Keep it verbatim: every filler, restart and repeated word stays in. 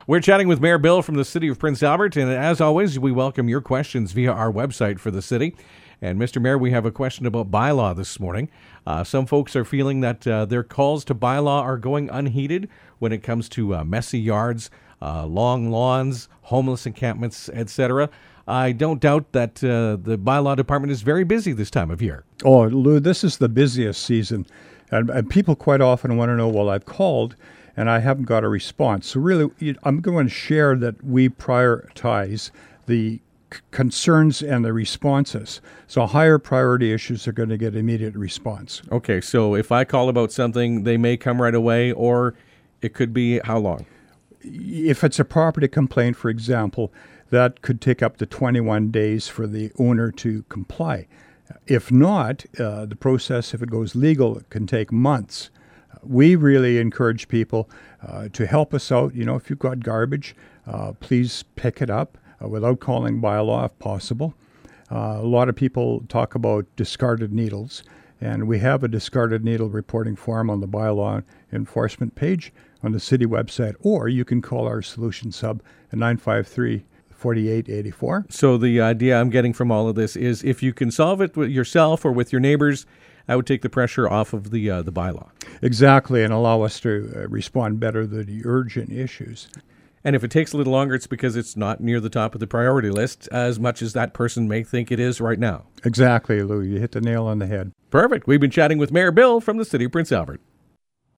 We're chatting with Mayor Bill from the City of Prince Albert, and as always, we welcome your questions via our website for the city. And Mister Mayor, we have a question about bylaw this morning. Uh, some folks are feeling that uh, their calls to bylaw are going unheeded when it comes to uh, messy yards, uh, long lawns, homeless encampments, et cetera. I don't doubt that uh, the bylaw department is very busy this time of year. Oh, Lou, this is the busiest season. And, and people quite often want to know, well, I've called and I haven't got a response. So really, I'm going to share that we prioritize the c- concerns and the responses. So higher priority issues are going to get immediate response. Okay, so if I call about something, they may come right away, or it could be how long? If it's a property complaint, for example, that could take up to twenty-one days for the owner to comply. If not, uh, the process, if it goes legal, it can take months. We really encourage people uh, to help us out. You know, if you've got garbage, uh, please pick it up uh, without calling bylaw if possible. Uh, a lot of people talk about discarded needles, and we have a discarded needle reporting form on the bylaw enforcement page on the city website, or you can call our solution sub at nine five three, four eight eight four. So the idea I'm getting from all of this is if you can solve it with yourself or with your neighbors, I would take the pressure off of the uh, the bylaw. Exactly, and allow us to uh, respond better to the urgent issues. And if it takes a little longer, it's because it's not near the top of the priority list as much as that person may think it is right now. Exactly, Lou. You hit the nail on the head. Perfect. We've been chatting with Mayor Bill from the City of Prince Albert.